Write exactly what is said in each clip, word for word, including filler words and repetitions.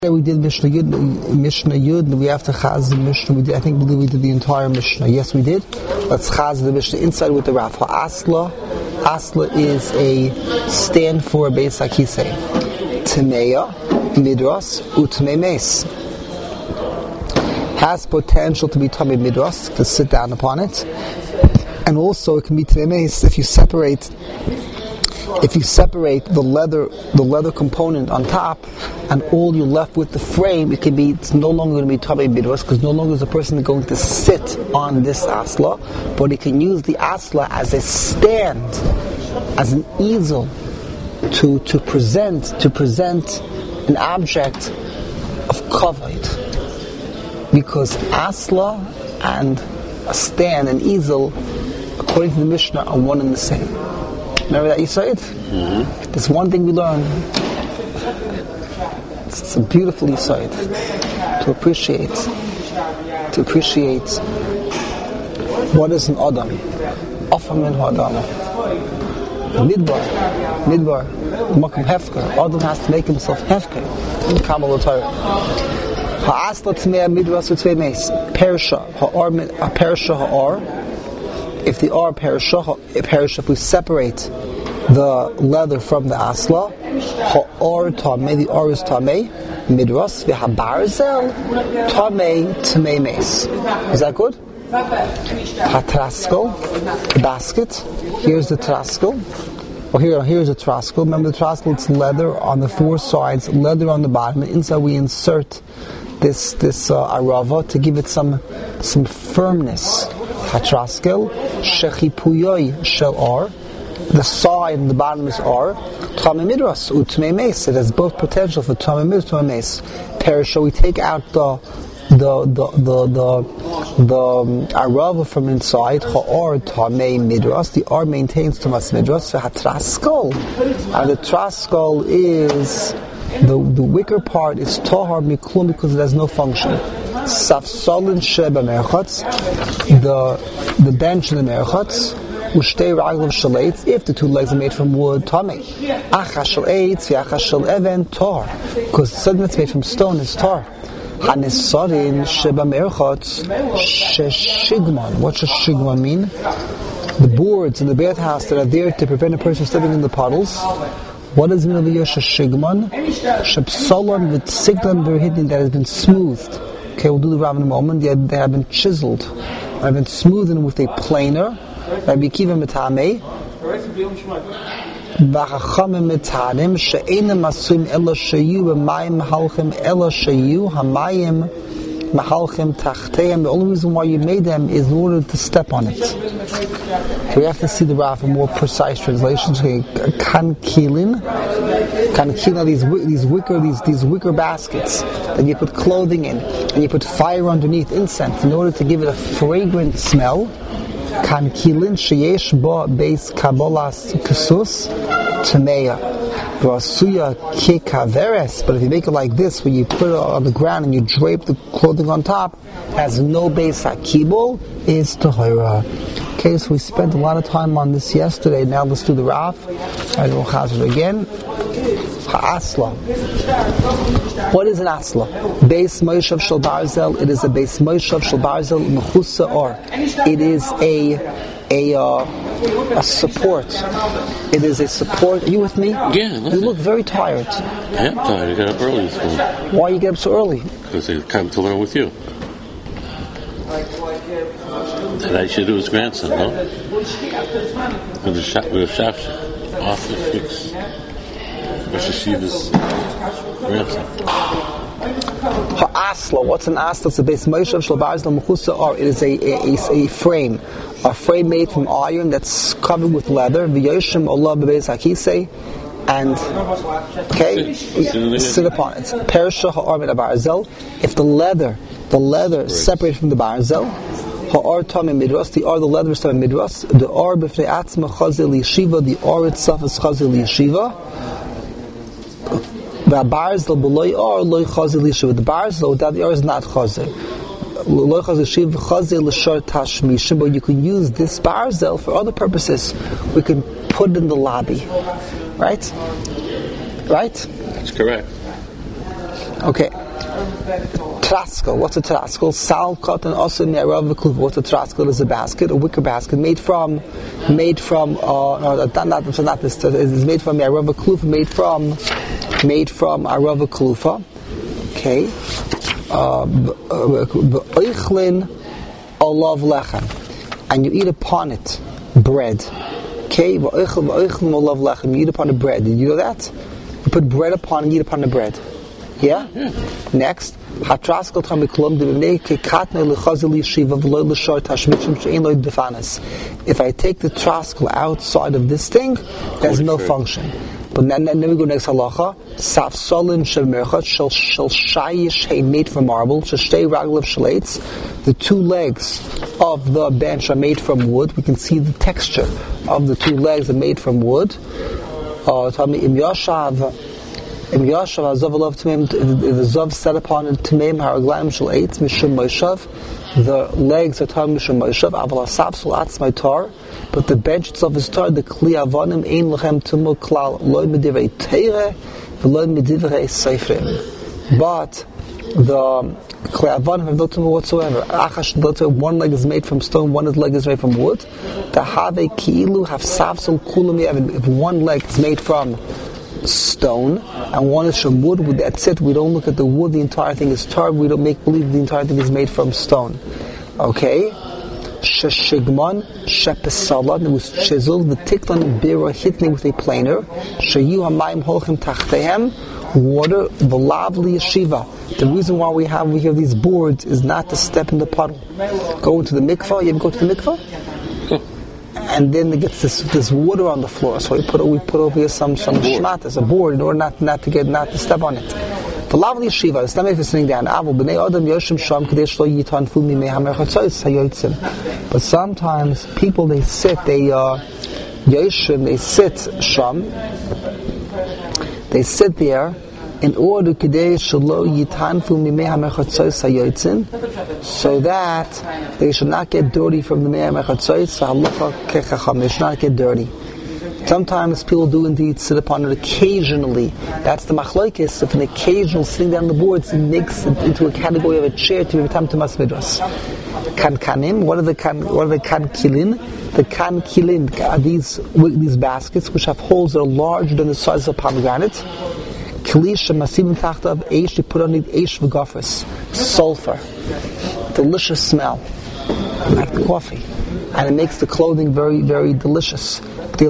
We did Mishnah Yud, Mishnah Yud, we have to chaz the Mishnah. We did, I think we did the entire Mishnah. Yes, we did. Let's chaz the Mishnah inside with the Raf. Asla, Asla is a stand for Beis HaKisei. Tmeya, Midras, Utmei Meis. Has potential to be Tamei Midras, to sit down upon it. And also it can be Tamei Meis if you separate If you separate the leather, the leather component on top, and all you're left with the frame, it can be. It's no longer going to be Tamei Midras, because no longer is a person going to sit on this asla, but he can use the asla as a stand, as an easel, to to present to present an object of kavod. Because asla and a stand, an easel, according to the Mishnah, are one and the same. Remember that you said? Mm-hmm. There's one thing we learn. It's, it's a beautiful insight to appreciate, to appreciate what is an Adam. Afam min Adam. Midbar, Midbar, Makam Hefker. Adam has to make himself Hefker in Kabbalah Torah. Ha'asla tmei midras u'tmei meis. Perisha, ha'ar, perisha ha'ar. If the ar perisha, perisha, if we separate the leather from the asla, ha'ar tamei, the ar is tamei, midras, v'habarzel, tamei, tamei meis. Is that good? Hatraskel, the basket. Here's the traskel. Well, here, here's a traskel. Remember the traskel, it's leather on the four sides, leather on the bottom, and inside we insert this this uh, arava to give it some some firmness. Hatraskel, shechipuyoy shel ar. The side and the bottom is ar. Tamei midras utmei meis. It has both potential for tamei midras, tamei meis. Perisha, we take out the the the the the, the um, arava from inside. Ha'ar tamei midras. The ar maintains tamas midras. Hatraskel, and the traskel is the the wicker part is tahar miklum because it has no function. Safsolin sheba merchatz, the the bench in the merchatz, ushtei raglav shalates, if the two legs are made from wood, tamei. Acha shalates, v'acha shal even, tar, because the something that's made from stone is tar. Hanesarin sheba merchatz, sheshigman. What does shigman mean? The boards in the bathhouse that are there to prevent a person stepping in the puddles. What does it mean over here? Sheshigman, shepsolon with signan berhidin, that has been smoothed. Okay, we'll do the Rav in a moment. They have, they have been chiseled. They have been smoothened with a planer. Rabbi Akiva metamei. V'chachamim metanim she'einem asuim ela sheyu b'mayim halchim ela sheyu hamayim mahalchim tachteim. The only reason why you made them is in order to step on it. So we have to see the Rav, a more precise translation. Kankilin. Kankilin, these these wicker these these wicker baskets that you put clothing in, and you put fire underneath, incense, in order to give it a fragrant smell. Kankilin sheyesh ba beis kabolas kusus tmeya v'asuya kekaveres. But if you make it like this, where you put it on the ground and you drape the clothing on top, has no beis hakibul, is tahira. Okay, so we spent a lot of time on this yesterday. Now let's do the Raf. I will chaz it again. Ha'asla. What is an asla? Beis Moshav Shel Barzel. It is a Beis Moshav Shel Barzel Mechusa Or. It is a a uh, a support. It is a support. Are you with me? Yeah. You look very tired. I am tired. I got up early this morning. Why you get up so early? Because I come to learn with you. That I should do his grandson, no? With the shop, with the shop, off the fix. Rosh Hashiva's grandson. Ha'asla. What's an asla? It's a Beis Moshav Shel Barzel Mechusa Or. It is a, a, a, a frame, a frame made from iron that's covered with leather. V'yoshim olah bebeis hakisei, and okay, sit, sit upon it. Perisha ha'ar min habarzel. If the leather, the leather separated from the barzel. Ha'ar tamei midras. The ar, the leather is tamei midras. The ar b'fnei atzma chazel yeshiva. The ar itself is chazel yeshiva. The barzel b'loy ar loy chazel yeshiva. The barzel without the ar is not chazel. Loy chazel yeshiva chazel l'shar tashmishim. But you can use this barzel for other purposes. We can put it in the lobby, right? Right? That's correct. Okay. Traskel. What's a traskel? Sal cotton also me'arav v'kluva. What's a traskel? Is a basket, a wicker basket made from, made from. Uh, no, not, not, not this. It's made from me'arav v'kluva. Made from, made from arav v'kluva. Okay. V'oichlin olav lechem, and you eat upon it bread. Okay. V'oichlin v'oichlin olav lechem. You eat upon the bread. Did you know that? You put bread upon and eat upon the bread. Yeah? yeah. Next. If I take the traskel outside of this thing, there's no function. But then, then we go next halacha. Saf solin shel merchat shel shel shayish hay made from marble. Shtei raglav shalates. The two legs of the bench are made from wood. We can see the texture of the two legs are made from wood. Uh, tell me im yashav. Im Yashav Azav Alav Tamim, the Zav set upon it Tamim Haraglaim Shal Eitz Mishum Moshav. The legs are tar Mishum Moshav. Aval Asaf Sul Atzmai tar, but the bench itself is tar. The Kli Avonim Ein Lechem Tumu Klal Loi Medivrei Teire V'Loi Medivrei Seifrim. But the Kli Avonim have no tumu whatsoever. Achash one leg is made from stone, one leg is made from wood. The Have Ki'ilu have Safsul Kulam Yevin. If one leg is made from stone and one is from wood, that's it. We don't look at the wood, the entire thing is tar. We don't make believe the entire thing is made from stone. Okay? Sheshigman, Shepesalan, it was chiseled, the Tiklan Bira hitting with a planer. Shayu Hamayim Holchem Tachtehem, water, the lovely yeshiva. The reason why we have we have these boards is not to step in the puddle. Go into the mikvah, you ever go to the mikvah? And then it gets this this water on the floor, so we put we put over here some some shmat as a board in order not not to get not to step on it. The lovely yeshiva is not if it's sitting down. But sometimes people they sit they uh yoshim they sit sham they sit there in order so that they should not get dirty from the Mei HaMechatzos. They should not get dirty. Sometimes people do indeed sit upon it occasionally. That's the machlokes. If an occasional sitting down the boards makes it into a category of a chair to be tam to mas midras. Kan kanim. What are the kan? What are the kan kilin? The kan kilin are these these baskets which have holes that are larger than the size of a pomegranate. Klisha masim tachta of eish, they put on it eish v'gafres, sulfur, delicious smell, like the coffee, and it makes the clothing very, very delicious. In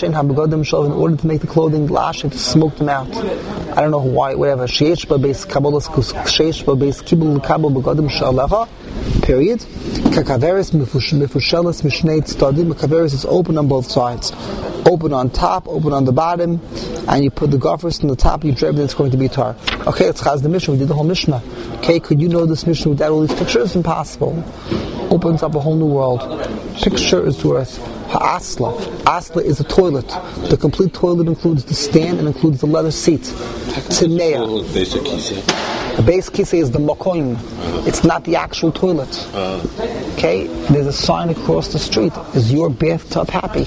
order to make the clothing la'ashen, to smoke them out. I don't know why, whatever. Sheish ba'beis kabbalas sheish ba'beis kibul kabel b'godim sha'alecha. Period. Kakaveris mifushelas mishnei tztadim. Kakaveris is open on both sides. Open on top, open on the bottom, and you put the gophers on the top, you drape it, it's going to be tar. Okay, it's Chaz the Mishnah, we did the whole Mishnah. Okay, could you know this Mishnah without all these pictures? Impossible. Opens up a whole new world. Picture is worth Ha'asla. Asla is a toilet. The complete toilet includes the stand and includes the leather seat. Tinea. The base kisei is the makoim. It's not the actual toilet. Okay, there's a sign across the street. Is your bathtub happy?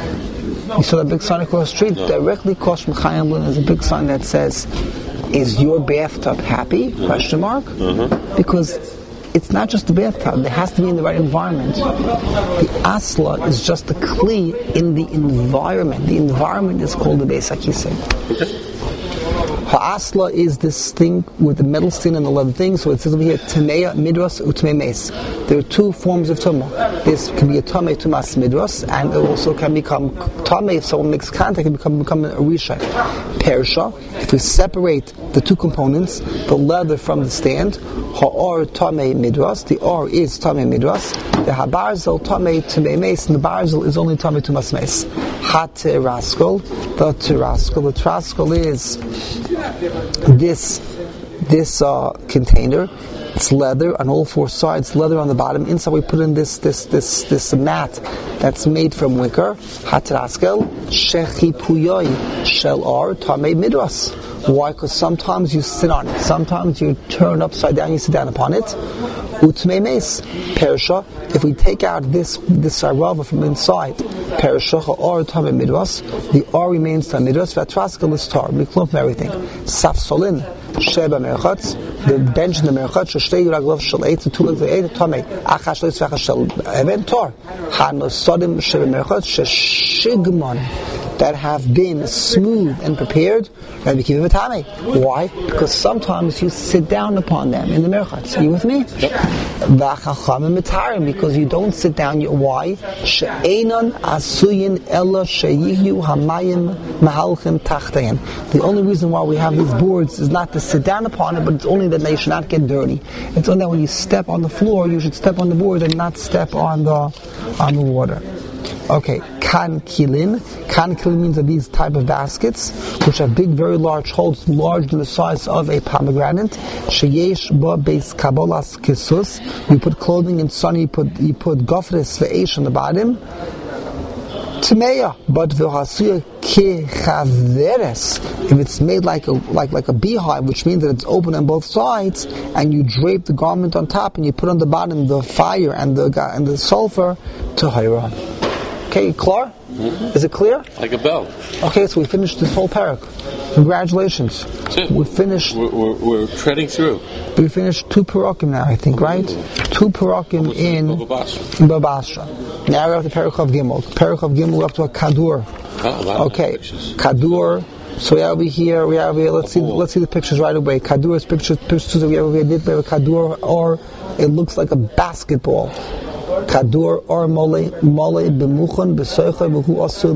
You saw that big sign across the street? No. Directly across from Chaim Lin is a big sign that says, is your bathtub happy? Mm-hmm. Question mark? Mm-hmm. Because it's not just the bathtub. It has to be in the right environment. The asla is just the kli in the environment. The environment is called the Beis HaKisei. Okay. Ha'asla is this thing with the metal stain and the leather thing. So it says over here, Tameya midras utmei mes. There are two forms of tumah. This can be a tamei tumas midras, and it also can become tamei if someone makes contact. It can become become a rishak. Persha. If we separate the two components, the leather from the stand, ha'or tamei midras. The or is tamei midras. The habarzel tamei tumei mes, and the barzel is only tamei tumas mes. Ha-teraskol. The teraskol. The teraskol is this this uh, container. It's leather on all four sides, leather on the bottom. Inside we put in this this this this mat that's made from wicker. Hatraskel shechipuyoi shel ar tamei midras. Why? Because sometimes you sit on it, sometimes you turn upside down, you sit down upon it. Utmei mes persha. If we take out this this arava from inside, persha or tamei midras, the ar remains tamei midras. Vatraskel is tar. We clump everything. Safsolin. sheba merchatz, the bench in the merchatz, shtei raglav shel eitz, the two legs of eitz, tamei, achash leis v'achash shel even tor, hanosodim sheba merchatz, sheshigmon, that have been smooth and prepared, Rabbi Kiva v'tamei. Why? Because sometimes you sit down upon them in the merchatz. Are you with me? V'achachamim mitarim, because you don't sit down. Why? She'enon asuyin ella sheyihu hamayim mahalchin tachtein. The only reason why we have these boards is not to sit down upon it, but it's only that they should not get dirty. It's only that when you step on the floor, you should step on the board and not step on the on the water. Okay, kan kilin. Kan kilin means that these type of baskets, which have big, very large holes, larger than the size of a pomegranate. Sheyesh ba beis kabolas kisus. You put clothing inside. You put you put gofres ve'esh on the bottom. Tmeya, but v'hasuya kechaveres. If it's made like a like like a beehive, which means that it's open on both sides, and you drape the garment on top, and you put on the bottom the fire and the and the sulfur to hira. Okay, clear? Mm-hmm. Is it clear? Like a bell. Okay, so we finished this whole parak. Congratulations. That's it. We finished. We're, we're, we're treading through. We finished two parakim now, I think, right? Two parakim in Baba Basra. Now we're up to parak of Gimel. Parak of Gimel, we're up to a kadur. Oh, okay, kadur. So we have over here. We have here. Let's see. Let's see the pictures right away. Kadur's pictures. Pictures that we have over here. Did we have a kadur, or it looks like a basketball. Kadur or mole mole b'muchon b'soicha v'hu also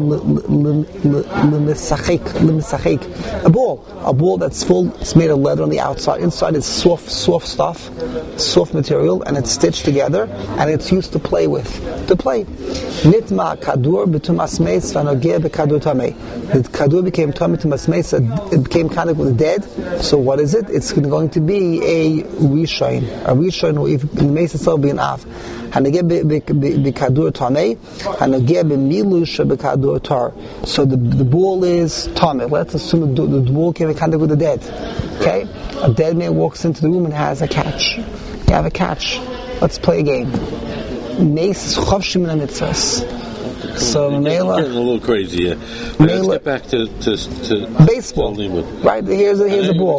l'misachik l'misachik. A ball, a ball that's full. It's made of leather on the outside. Inside is soft, soft stuff, soft material, and it's stitched together, and it's used to play with, to play. Nitma kadur b'tumas meis v'nogeh b'kadur tamei. The kadur became tamei tumas meis. It became kind of with dead. So what is it? It's going to be a rishain. A rishain, or if the meis itself be an av. Hanegeh b'kadur tamei, hanegeh b'milush b'kadur tar. So the the ball is tamei. Let's assume the, the ball came in contact with the dead. Okay, a dead man walks into the room and has a catch. You have a catch. Let's play a game. Mace chavshim and mitzvahs. So Mela, getting a little crazy here. Let's get back to to, to baseball. Right, here's a here's a ball.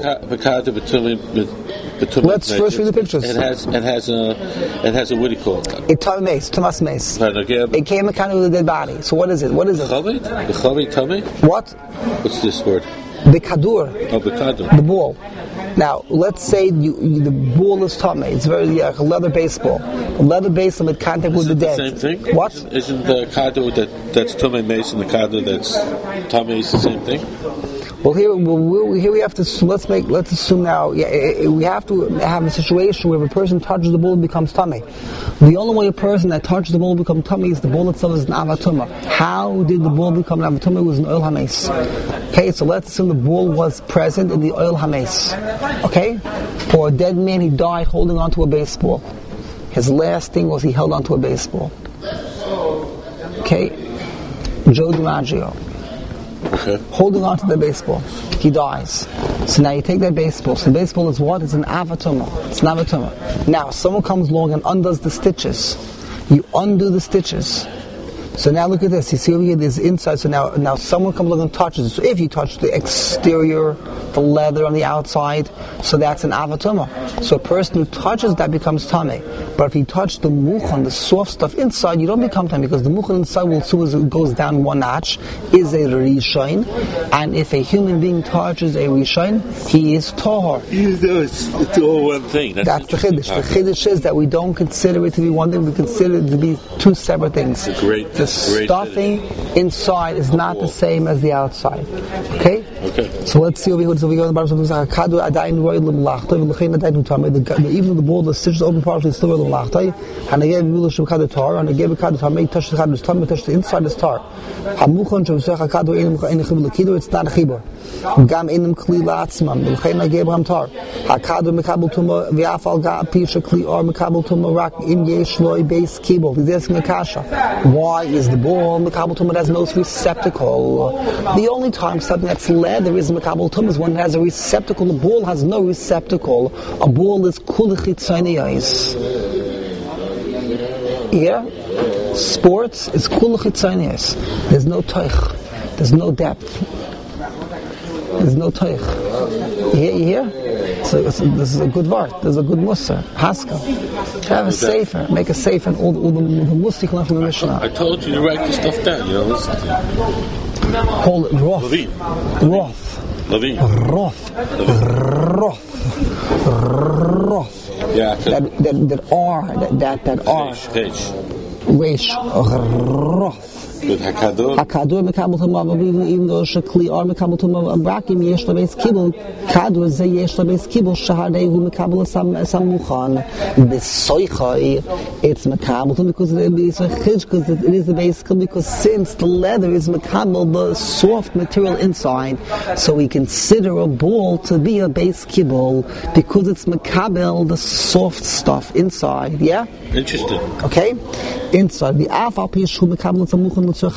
Let's first read the pictures. It has it has a it has a what do you call it? It Tommy Mace, Thomas Mace. It came in kind of with a dead body. So what is it? What is it? The chavi tummy. What? What's this word? The kadur. Oh, the kadur. The ball. Now, let's say you, you, the ball is tummy. It's very like a leather baseball. A leather baseball with contact with the dead. Same thing. What? Isn't, isn't the kadur that that's tummy mace and the kadur that's tummy is the same thing? Well, here, well, here we have to. So let's make. Let's assume now. Yeah, we have to have a situation where if a person touches the ball, it becomes tummy. The only way a person that touches the ball becomes tummy is the ball itself is an avatuma. How did the ball become an avatuma? It was an oil hames. Okay, so let's assume the ball was present in the oil hames. Okay, for a dead man, he died holding on to a baseball. His last thing was he held on to a baseball. Okay, Joe DiMaggio. Okay. Holding on to the baseball. He dies. So now you take that baseball. So the baseball is what? It's an avatuma. It's an avatuma. Now someone comes along and undoes the stitches. You undo the stitches. So now look at this. You see over here, there's inside. So now, now someone comes along and touches it. So if you touch the exterior, the leather on the outside, so that's an avatuma. So a person who touches that becomes tamei. But if you touch the muchan, the soft stuff inside, you don't become tamei because the muchan inside will, as soon as it goes down one notch, is a rishain. And if a human being touches a rishain, he is tahor. It's, it's all one thing. That's, that's the chiddush. The chiddush is that we don't consider it to be one thing. We consider it to be two separate things. It's a great. The stuffing inside is not the same as the outside. Okay? Okay. So let's see over here. So we go on the bottom. Even the ball, the stitches open partially, still royal l'mlachtai. And again, we will show the tar. And again, we touch the chadus tar, touch the inside is tar. Hamuchon shemsech hakadu enim chibur l'kidur. It's not a chibur. Gam enim kli la'atzmam. L'chein ageb ham tar. Hakadu mekabel tuma v'afal ga pisha kli or mekabel tuma rak im yesh loy base kibul. He's asking a kasha. Why is the ball mekabel tuma that has no receptacle? The only time something that's leather is mekabel tuma is when it has a receptacle. The ball has no receptacle. A ball is kulchit tzayniais. Yeah? Sports is kulchit tzayniais. There's no toich. There's no depth. There's no toich. You hear? You hear? it's a, it's a, this is a good word. There's a good mussar. Haskell. Have a sefer. Make a sefer and all, all the, the mussar you can learn from the Mishnah. I told you to write the stuff down. You don't listen to me. Call it Roth. Levine. Roth. Levine. Roth. Roth. Roth. Yeah. That, that, that R. That, that, that R. Reish. Reish. Roth. With Hakadur. Hakadur mekabel tamav, even though shekli or mekabel tamav abrakim yesh labeis kibul. Kadur ze yesh labeis kibul shahadei hu mekabel sam sam muchan. Besoichai, it's mekabel because it is a chidj because it is a base kibul because since the leather is mekabel the soft material inside, so we consider a ball to be a base kibul because it's mekabel the soft stuff inside. Yeah. Interesting. Okay. Inside the afal pish hu mekabel tzamuchan. Even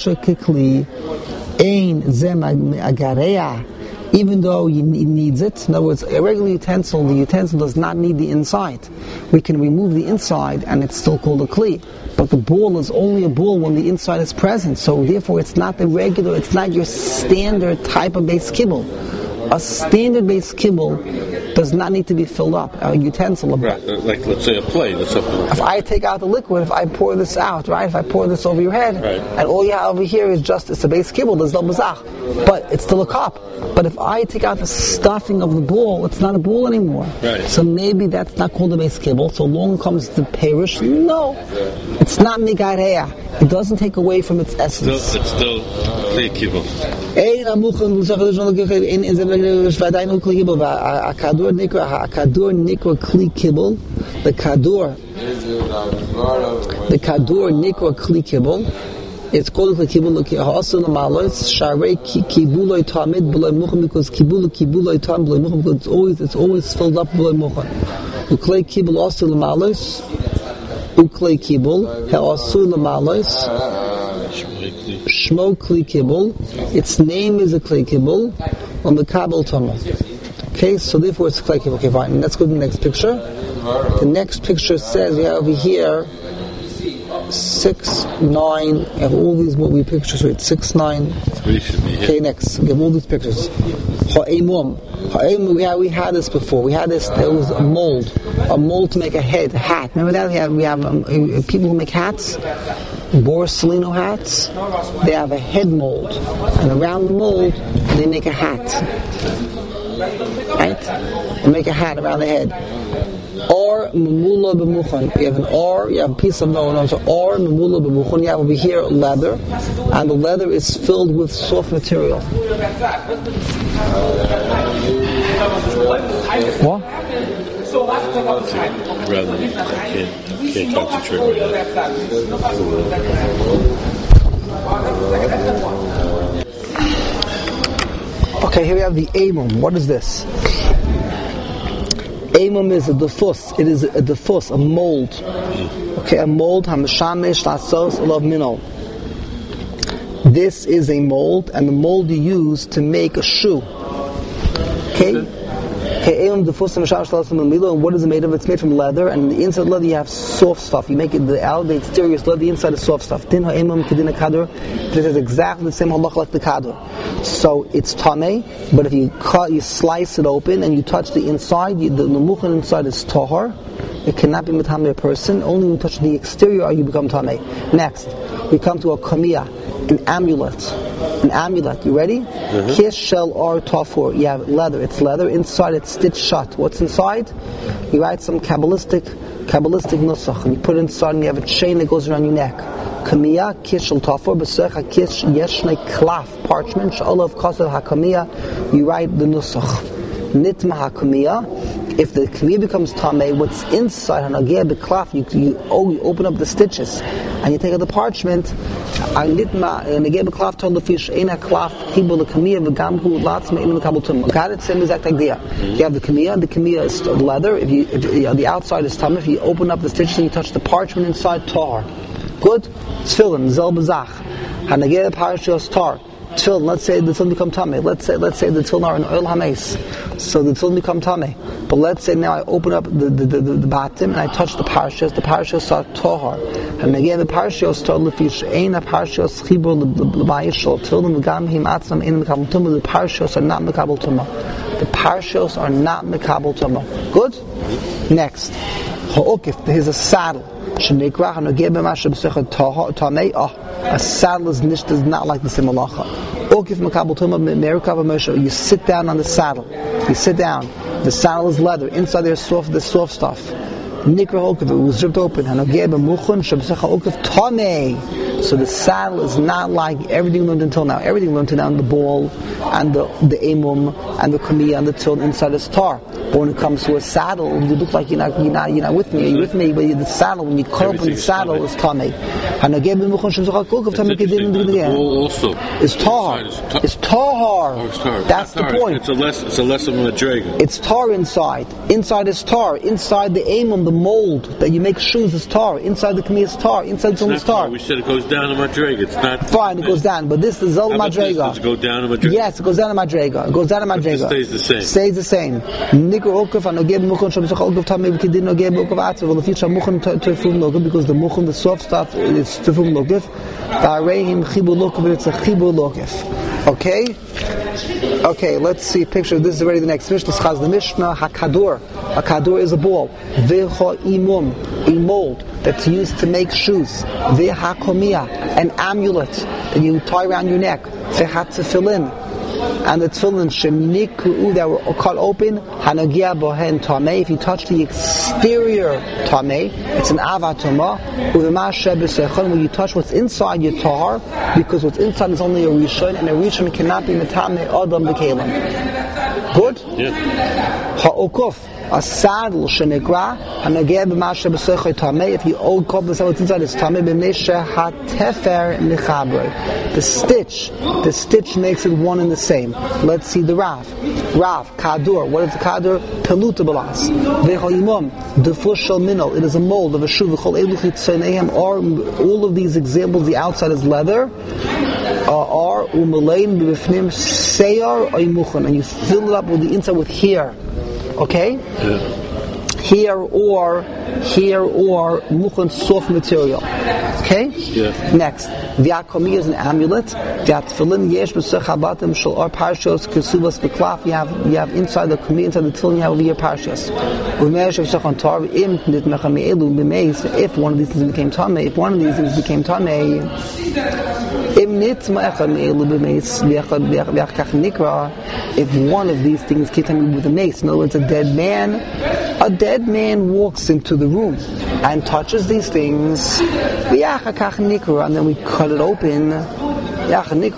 though he needs it, in other words, a regular utensil, the utensil does not need the inside. We can remove the inside and it's still called a kli. But the ball is only a ball when the inside is present. So therefore it's not the regular, it's not your standard type of base kibble. A standard base kibble does not need to be filled up. A utensil. Right, like let's say a plate or something. If I take out the liquid, if I pour this out, right? If I pour this over your head, right. And all you have over here is just it's a base kibble. There's no bazach, but it's still a cup. But if I take out the stuffing of the ball, it's not a ball anymore. Right. So maybe that's not called a base kibble. So long comes the perish. No, it's not migareya. It doesn't take away from its essence. Still, it's still kli kibble. Akadur nikra, akadur nikra kli kibble. The kadur, the kadur nikra kli kibble. It's called kli kibble. Ha'asun amalos sharei kibuloi tamid b'loi muchan because kibulu kibuloi tam b'loi muchan because it's always it's always filled up b'loi muchan. Uklei kibble asun amalos. Uklei kibble ha'asun amalos. Shmo kli kibble. Its name is a kli kibble on the kabel tamah. Okay, so therefore it's like okay, fine. Let's go to the next picture. The next picture says we have over here six, nine. We have all these movie pictures. Wait, six, nine. Okay, next we have all these pictures. Ha'emum, ha'emum. We had we had this before. We had this. There was a mold, a mold to make a head, a hat. Remember that we have we have um, people who make hats, Borsalino hats. They have a head mold, and around the mold they make a hat. Right? And make a hat around the head. Or memula b'muchan. You have an or, you have a piece of no, so or memula b'muchan. You have over here leather, and the leather is filled with soft material. What? Rather, I can't, can't concentrate right now. Okay, here we have the amum. What is this? Amum is a defus. It is a defus, a mold. Okay, a mold. Hamashamish lasos olav minol. This is a mold, and the mold you use to make a shoe. Okay. Okay, amum defus hamashamish lasos olav minol. And what is it made of? It's made from leather, and the inside leather you have soft stuff. You make it the out, the exterior is leather, the inside is soft stuff. Din ha'amum kedina kadur. This is exactly the same halach like the kadur. So it's tameh, but if you cut, you slice it open and you touch the inside, you, the muchan inside is tahar. It cannot be mitameh a person. Only when you touch the exterior you become tameh. Next, we come to a kamiyah, an amulet. An amulet. You ready? Kish shel or tafur. You have leather. It's leather. Inside it's stitched shut. What's inside? You write some kabbalistic, kabbalistic nusach, and you put it inside, and you have a chain that goes around your neck. Kamiyah kish shel tafur b'secha kish yeshnei klaf parchment sh'olav kasav hakamiyah. You write the nusach. Nitma hakamiyah. If the kamiyah becomes tameh, what's inside hanageh b'klaf, you you oh you open up the stitches and you take out the parchment. Nitma hanageh b'klaf told the fish eina klaf kibul the kamiyah v'gamhu latzma in the kabul tum. Got it? Same exact idea. You have the kamiyah. The kamiyah is leather. If you if you know, the outside is tameh, if you open up the stitches and you touch the parchment inside, tar. Good? Tefillin, zel b'zach. Hanageh parashos tar. Tefillin, let's say the tefillin become tameh. Let's say let's say the tefillin are in oil hames. So the tefillin become tameh. But let's say now I open up the the, the, the, the batim and I touch the parashos. The parashos are tohar. Hanageh the parashos tar lefish ein a parashos chibur l'bayishol. Tefillin v'gam him atzam ein mekabel tumah. The parashos are not mekabel tumah. The Parshos are not Mekabel Tumah. Good? Next. Ha'okif, there's a saddle. Shenikra hanogeh b'masha b'sechad tamei. Oh, a saddle is nish, does not like the same halacha. Okif Mekabel Tumah Merikav Moshe. You sit down on the saddle. You sit down. The saddle is leather. Inside there's soft, the soft stuff. Nikra Okif, it was ripped open. Hanogeh b'muchon sheb'sechad okif tamei. So the saddle is not like everything learned until now. Everything learned until now, the ball and the the emum and the kamiyah and the til inside the star. But when it comes to a saddle, you look like you're not you're not you're not with me. You're with me, but the saddle, when you cut open the saddle, is tamei. And again, the ball also is tar. It's tar. Oh, it's tar. That's tar. the point. It's a less it's a less of a dragon. It's tar inside. Inside is tar. Inside the emum, the mold that you make shoes is tar. Inside the kamiyah is tar. Inside the til is tar. We said it goes down to Madrega. It's not fine. It goes down, but this is Zol Madrega. Does it go down to Madrega? Yes, it goes down to Madrega. It goes down to Madrega. It stays the same. Stays the same. Nikra Okaf and Ogeb Mukhon Shabsach Okaf Tamei Kedin Ogeb Okaf Atzav. Well, the future Mukhon Tefum Lokaf because the Mukhon, the soft stuff, is Tefum Lokaf. Arehim Chibu Lokaf. It's a Chibu Lokaf. Okay. Okay, let's see a picture. This is already the next Mishnah. Chaz the Mishnah Hakadur. A kadur is a ball. Vecha imum, a mold that's used to make shoes. Veha komiyah, an amulet that you tie around your neck. Veha tefillin, and the tefillin shemnikru that were cut open. Hanagia bohen tamei. If you touch the exterior tamei, it's an avatoma. Uvema shebesechon. When you touch what's inside your tar, because what's inside is only a rishon, and a rishon cannot be metamei adam b'kelim. Good? Yeah. Ha'okuf. A saddle shenikra hanageh b'masha b'sechoi tamei. If you old kop the what's inside is tamei b'mesha hatefer mechaber. The stitch, the stitch makes it one and the same. Let's see the Rav. Rav kadur. What is the kadur? Peluta balas. Ve'hoimum defush shel minol. It is a mold of a shoe. V'chol eluchit tzeinehem. Or all of these examples, the outside is leather. Or umalein b'bifnim seyar oimuchon, and you fill it up with the inside with hair. Okay? Yeah. Here or here or muchon soft material. Okay? Yeah. Next, v'akomi is an amulet. V'atfilin yesh b'sechabatim shel or parshos kesubas b'klaf. You have you have inside the komi, inside the tefillin, you have over here parshos. U'mesh b'sechon tar v'im nit mechami elu b'meis. If one of these things became tamei, if one of these things became tamei, im nit mechami elu b'meis v'achkach nikra. If one of these things came tamei with a mace, in other words, a dead man, a dead man walks into the room and touches these things, and then we cut it open. That's not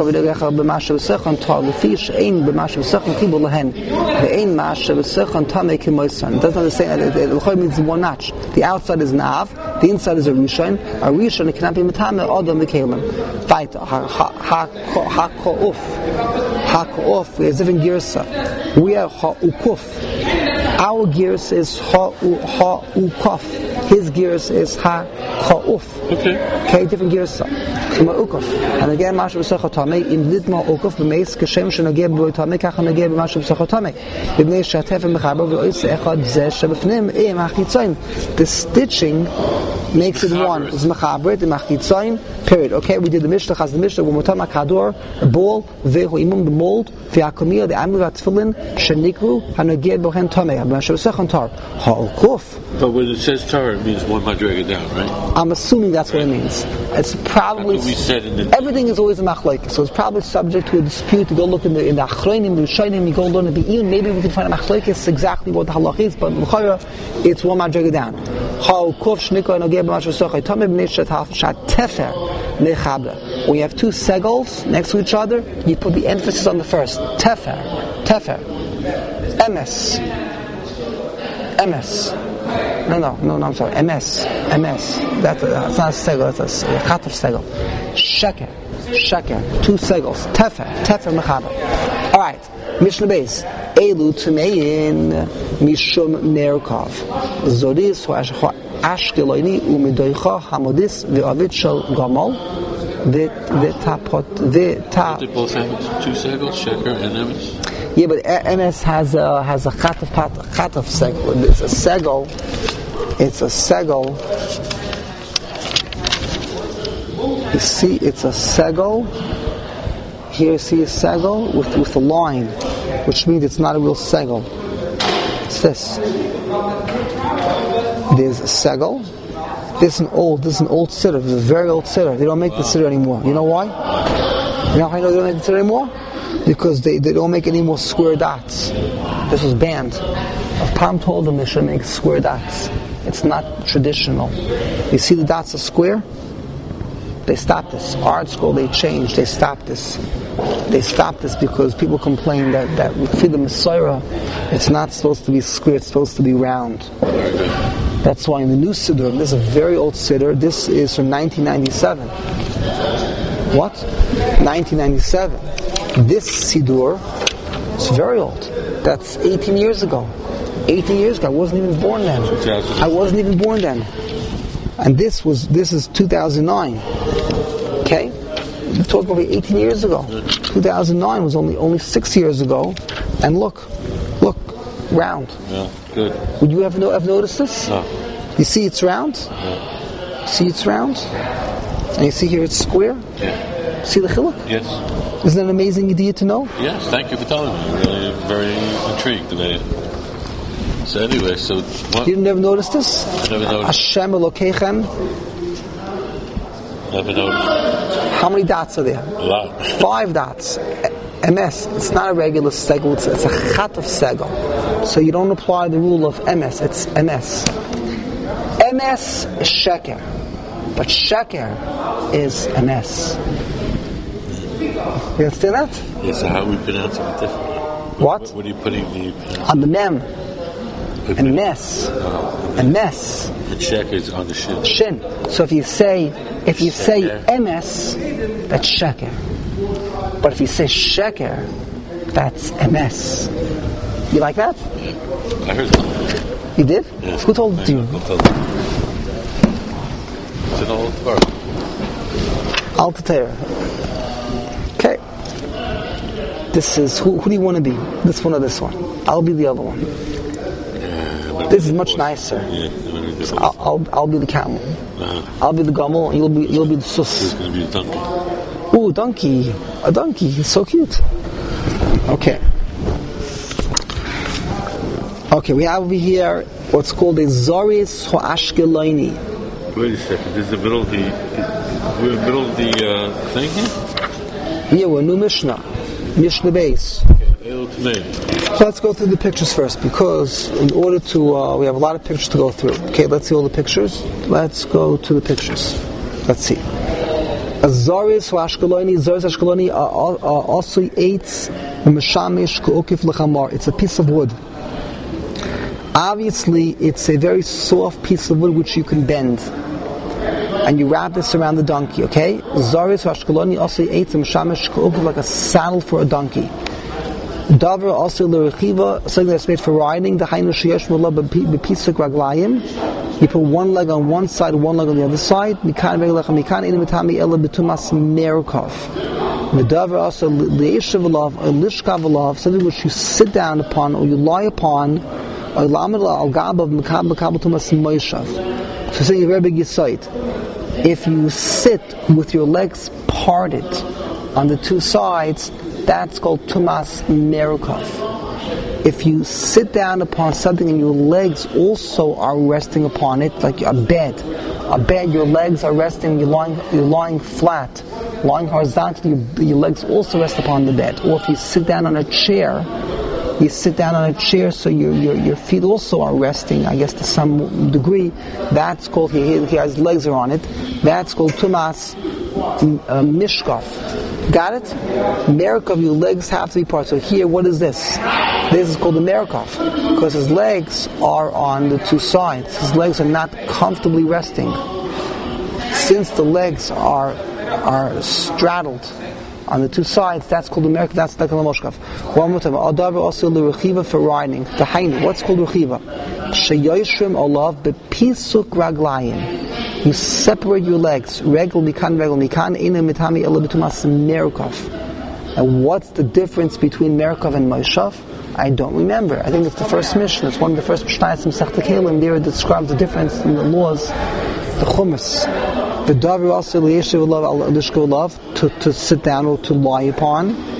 the same. It means one notch. The outside is nav, the inside is a rishon. A rishon it cannot be metame adam b'kelim. Fight ha'ko'uf, ha'ko'uf. We have different girsa. We are ha'ukuf. Our gears is ha'ukuf. His gears is ha'ko'uf. Okay. Okay, different gears. And again, Masha B'Secha Tamei, im Lidma Ukuf B'Meis, Keshem Shenogeh B'Tamei, Kach Nogeh B'Masha B'Secha Tamei. B'Bnei Shatef V'Mechaber V'Ois Echad Zeh Shebefnim Im Hachitzayin. The stitching makes it one. It's Mechaber, the Hachitzayin. Period. Okay, we did the Mishnah, Chaz the Mishnah, V'Motam HaKador, a ball, V'Hu Imum, the mold, V'Akomiyah, the Amulet Tefillin, Shenikru, Hanogeh B'Hen Tamei, B'Masha B'Secha Tar. Ha'ukuf. But when it says tar, it means one madrega down, right? I'm assuming that's what it means. It's probably we said in the everything is always a machlokes, so it's probably subject to a dispute. To go look in the in the achronim, the rishonim, you go learn the even maybe we can find a machlokes exactly what the halach is, but l'chayra it's one madrega down. When you have two segals next to each other, you put the emphasis on the first. Tefer, tefer, ms, ms. No, no, no, no, I'm sorry. M S. M S. That's, a, that's not a segel, that's a chat of segel. Sheker. Sheker. Two segels. Tefer. Tefer mechaber. Alright. Mishnah Beis. Elu Tumein Mishum Nerkov. Zoris Ho Ashkeloni Umidoicha Hamodis V'Avid Shel Gamal V'Tapot V'Ta. They both have two segels, Sheker and M S? Yeah, but M S has a has a chat of chat of segel. It's a segel. It's a segel. You see, it's a segel. Here, you see a segel with with a line. which means it's not a real segel. It's this. There's a segel. This is an old, this is an old siddur. This is a very old siddur. They don't make wow. the siddur anymore. You know why? You know how I know they don't make the siddur anymore? Because they, they don't make any more square dots. This was banned. If Pam told them they should make square dots. It's not traditional. You see the dots are square? They stopped this. Art school, they changed. They stopped this. They stopped this because people complain that that with the Messiah, it's not supposed to be square. It's supposed to be round. That's why in the new siddur, this is a very old siddur. This is from nineteen ninety-seven. What? nineteen ninety-seven. This siddur is very old. That's eighteen years ago. eighteen years ago. I wasn't even born then. I wasn't even born then. And this was this is two thousand nine. Okay? We're talking about eighteen years ago. two thousand nine was only only six years ago. And look, look, round. Yeah, good. Would you have, no, have noticed this? No. You see it's round? Yeah. See it's round? And you see here it's square? Yeah. See the chiluk? Yes. Isn't that an amazing idea to know? Yes, thank you for telling me. I'm really very intrigued today. So anyway, so what? You never noticed this? I never noticed. Hashem Elokeichem. Never noticed. How many dots are there? A lot. Five dots. M S. It's not a regular segel. It's, it's a chat of segel. So you don't apply the rule of M S. It's M S. M S is sheker, but sheker is M S. You understand that? Yes. So how are we pronouncing it differently? What? What, what are you putting the on the mem? A mess. A mess. The check is on the shin. Shin. So if you say, if you say M S, that's sheker. But if you say sheker, that's M S. You like that? Yeah. I heard that. You did? Yeah. Who told it to you? Who told it? It's an old word. Alta Torah. Okay. This is, who, who do you want to be? This one or this one? I'll be the other one. This is much nicer. Yeah, so I'll, I'll I'll be the camel. Uh-huh. I'll be the gamel, and you'll be you'll be the sus. Who's going to be the donkey? Ooh, donkey, a donkey. He's so cute. Okay. Okay, we have over here what's called a Zoris Ho'ashkeloni. Wait a second. This is the middle of the we're in the middle of the uh, thing here. Yeah, we're new Mishnah, Mishnah base. So let's go through the pictures first, because in order to, uh, we have a lot of pictures to go through. Okay, let's see all the pictures. Let's go to the pictures. Let's see. A Zoris or Ashkeloni, Zoris Ashkeloni are also eights Meshamish Ku'okif Lechamar. It's a piece of wood. Obviously, it's a very soft piece of wood which you can bend. And you wrap this around the donkey, okay? Zoris or Ashkeloni also eights Meshamish Ku'okif, like a saddle for a donkey. Davar also l'rechiva, something that's made for riding. The hainu sheyesh mullah b'pisuk raglayim. You put one leg on one side, one leg on the other side. Mikan v'elecha mikan inu mitami ela b'tumas merkov. The davar also l'yeshiv alav, or lishkav alav, something which you sit down upon or you lie upon. Or lamed al gabav mikab mikab b'tumas moishav. So saying a very big yesod. If you sit with your legs parted on the two sides, that's called Tumas Merukov. If you sit down upon something and your legs also are resting upon it, like a bed, a bed, your legs are resting, you're lying, you're lying flat, lying horizontally, your, your legs also rest upon the bed. Or if you sit down on a chair, you sit down on a chair so your your, your feet also are resting, I guess to some degree, that's called, he, he has legs are on it, that's called Tumas uh, Mishkov. Got it? Merkov, your legs have to be part. So here, what is this? This is called the Merkov, because his legs are on the two sides. His legs are not comfortably resting. Since the legs are are straddled on the two sides, that's called the Merkov. That's like a Moshkov. One more time. Adavar also the rechiva for riding. The hainu. What's called rechiva? Sheyoshrim olav bepisuk raglayim. You separate your legs. Regel mikan, regel mikan, ina mitami ela b'tumas merkov. And what's the difference between merkov and moishav? I don't remember. I think it's the first Mishnah. It's one of the first Mishnahs in Masechta Kelim. There it describes the difference in the laws, the chumas. The davar also liyeshiv alav al lishko alav, to to sit down or to lie upon.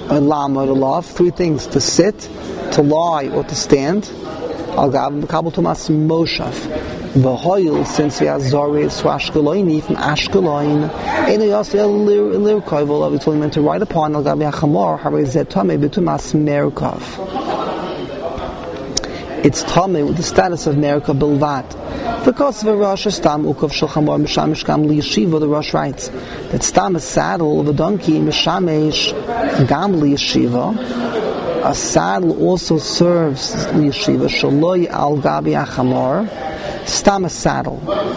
a lama, to lav, three things: to sit, to lie, or to stand. Al gav mekabel tumas moshav. V'hoyil, since we have Zoris to Ashkeloni, from Ashkelon, Eno Yosel Lir Kovel, we told him to ride upon Al Gabi HaChamor, Haray Zet Tomei B'tumas Merkov. It's Tomei with the status of Merkov Bilvat. Because of a Rosh Stam Ukov Shel Chamor Misham Mishkam Li Yeshiva, the Rosh writes that Stam, a saddle of a donkey, Mishamesh Gam Li Yeshiva. A saddle also serves Li Yeshiva, Shaloi Al Gabi HaChamor. Stam, a saddle.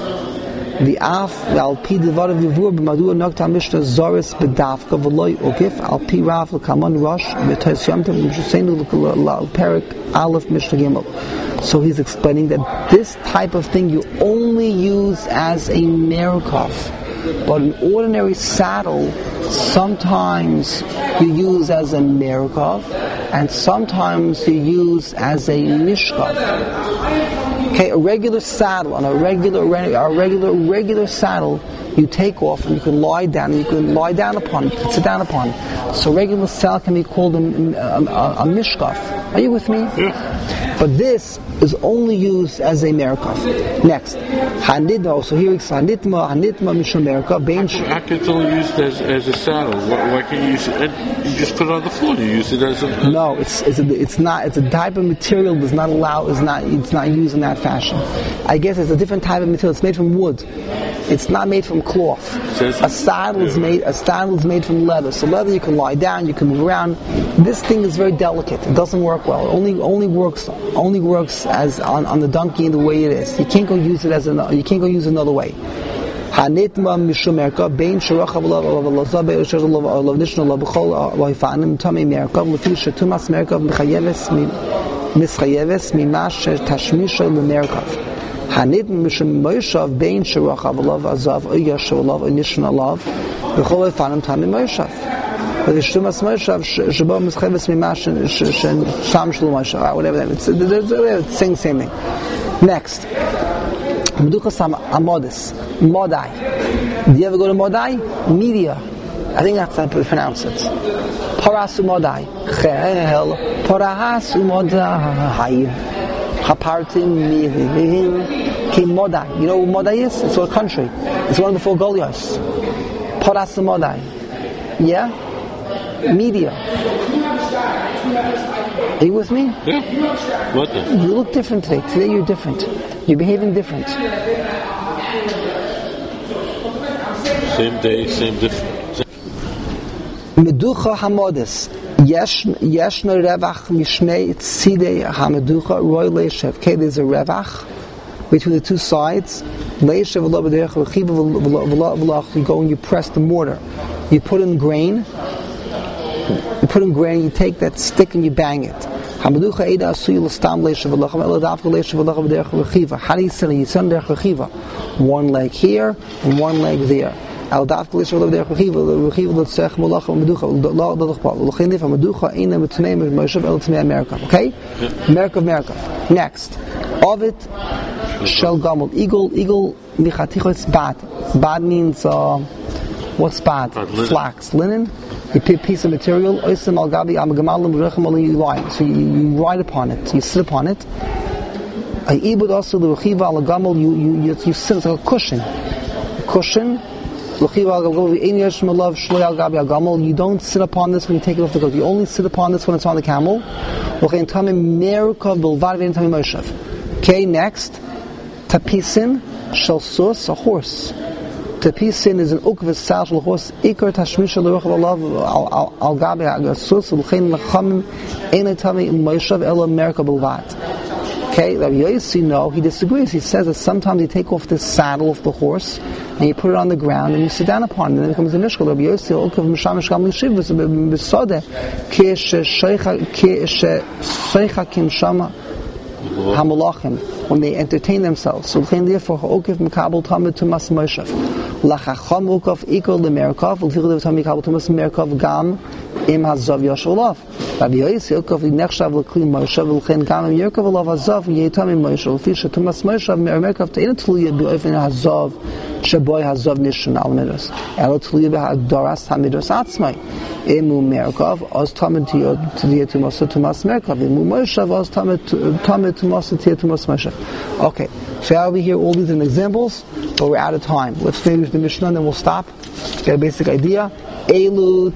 The af al pi devar v'vur b'madua nokta mishna zoris b'dafka v'loy ukif al pi raf l'kamon rosh v'tois yomtiv v'shuseinu l'perik aleph mishna gimel. So he's explaining that this type of thing you only use as a merkov, but an ordinary saddle sometimes you use as a merkov, and sometimes you use as a mishkov. Okay, a regular saddle, on a regular, a regular, regular saddle, you take off and you can lie down, and you can lie down upon, you can sit down upon. So regular saddle can be called a, a, a, a mishkaf. Are you with me? Yeah. But this is only used as a merkaf. Next, hanidma. So here it's hanitma, hanitma mishum merkaf. Bein. How can it's only used as, as a saddle? Why, why can't you use it? You just put it on the floor. You use it as a. No, it's it's a, it's not. It's a type of material that's not allowed. Is not. It's not used in that fashion. I guess it's a different type of material. It's made from wood. It's not made from cloth. A saddle is made. A saddle is made from leather. So leather, you can lie down, you can move around. This thing is very delicate. It doesn't work well. It only only works only works as on, on the donkey in the way it is. You can't go use it as an, you can't go use it another way. Hanitma mishumerka bein shirachav lazabe ushazalav lavnishna lavchol loifanim tami merkav lefisha tumas merkav michayeves mischayeves mimash tashmisha lemerkav. Hanit mishum moishav bein shirachav lav azav uyashav lav unishna lav b'chol loifanim tami moishav. But the shtumas moishav shabo mischayeves mimash sham shlu moishav, whatever that is. It's the same thing. Next. Meduchas Amodis, Modai. Do you ever go to Modai? Media. I think that's how you pronounce it. Parasu Modai. Chel. Parasu Modai. Hapartim Mihim. Kim Modai. You know what Modai is? It's a country. It's one of the four Goliaths. Parasu Modai. Yeah? Media. Are you with me? Yeah. What the? You look different today. Today you're different. You're behaving different. Same day, same different. Meducha Hamodis. Yeshna Revach Mishnei Tzidei HaMeducha Roy Leishev. Okay, there's a Revach between the two sides. Leishev v'lo b'derech v'chiva v'lo v'lo. You go and you press the mortar. You put in grain. You put in grain, you take that stick and you bang it. How do you say it? You send derech one leg here and one leg there. Okay? Merkav, Merkav. Next. Ovid shel gamul. Eagle, eagle, michatichos bad. Bad means, uh, what's bad? Flax, linen. You pick a piece of material, so you, you ride upon it, you sit upon it. You, you, you, you sit, it's like a cushion. A cushion. You don't sit upon this when you take it off the goat. You only sit upon this when it's on the camel. Okay, next. Tapisin shel sus, a horse. Tapisin is an ukvis sal shel horse. Ikar tashmisha l'rochav alav al gabi agasus l'chein lechamim ein etami Moshav ela merka b'lvat. Okay, Rabbi Yossi, no, he disagrees. He says that sometimes you take off the saddle of the horse and you put it on the ground and you sit down upon it, and then it becomes a mishkal. Rabbi Yossi ukav misham mishkam l'shiv b'sodeh ki sheicha kim shama Hamalachim, when they entertain themselves. So therefore, Ha'okiv Mekabel Tamid Tumas Moshav. Lachacham Ukav Ikol Lemerkav, Ultichel Tamid Mekabel Tumas Merkav Gam Im Hazav Yasholav. Rabbi Yossi Ukov nechshav l'kli Moshe v'lchen gam im Yerkav alav hazav v'yetam im Moshe l'fisha tumas Moshe v'merkav te'in tluya b'ofen hazav sheboy hazav nishon al midos elo tluya b'hadaras hamidos atzmai emu merkav oz tamed tiyot tumas tumas merkav emu Moshe oz tamed tamed tumas tiyot tumas Moshe. Okay, so I'll be here all these examples, but we're out of time. Let's finish the Mishnah and then we'll stop. Get a basic idea. Elu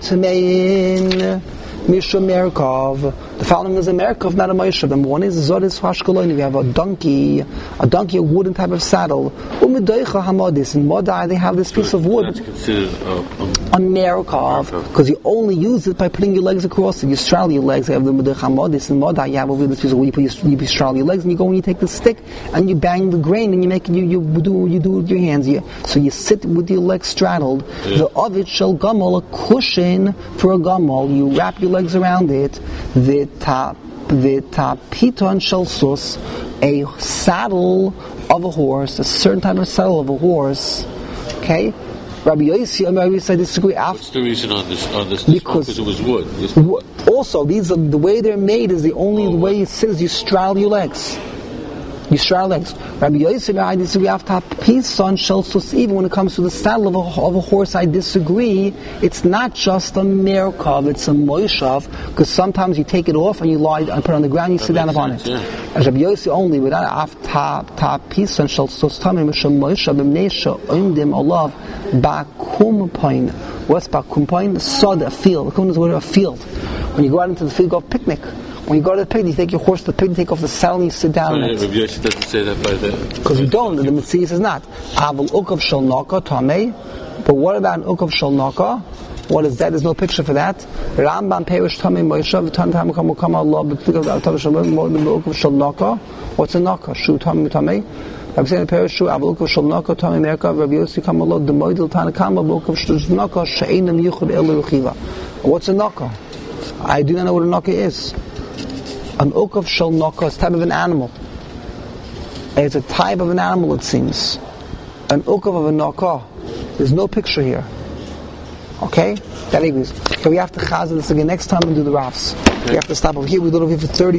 Tamein Misha Merkov. The following is a Merkov, not a Moshe. Number one is Zodis Fashkoloni. We have a donkey, a donkey, a wooden type of saddle. Umidoicha Hamadis. In Modai, they have this piece of wood. That's considered a, a Merkov, because you only use it by putting your legs across it. You straddle your legs. You have the Umidoicha Hamadis. In Modai, you have over this piece of wood. You, put your, you straddle your legs, and you go and you take the stick and you bang the grain, and you make you you do you do it with your hands. You, so you sit with your legs straddled. Yeah. The Ovid shel Gamal, a cushion for a Gamal. You wrap your legs around it. The tap the tapiton shel sus, a saddle of a horse, a certain type of saddle of a horse. Okay, Rabbi Yossi, Rabbi Yossi, I disagree. What's the reason on this? On this, this because it was wood. W- also, these are, the way they're made is the only oh, the way it sits. You straddle your legs. You straddle legs. Rabbi Yossi, I disagree. After peace on shel sus, even when it comes to the saddle of a, of a horse, I disagree. It's not just a merkav; it's a moishav. Because sometimes you take it off and you lie and put it on the ground. You that sit down upon sense, it. Yeah. As Rabbi Yossi only without after peace on shel sus tamim shel moishav b'mneisha oimdim olav bakum pain. What's bakum pain? Sod, a field. Bakum is a field. When you go out into the field, go picnic. When you go to the picnic, you take your horse to the picnic, take off the saddle, and you sit down. So, yeah, Rabbi Yossi doesn't say that by the... Because you don't, the Mitzvah says not. Aval ukav shel naka tamei. But what about an ukav shel naka? What is that? There's no picture for that. Rambam perish tamei moishav v'tan tam kam kam Allah b'tikав atav shel ukav shel naka. What's a naka? Shu tamei tamei. Rabbi saying perish shu aval ukav shel naka tamei merkav. Rabbi Yossi kam Allah demoidel tanakama ukav shel naka she'enam yichud elu rechiva. What's a naka? I do not know what a naka is. An ukav shel naka is a type of an animal. It's a type of an animal, it seems. An ukav of a naka. There's no picture here. Okay? That agrees. Okay, we have to chazal this again next time and do the rafs. Okay. We have to stop over here. We do it over here for thirty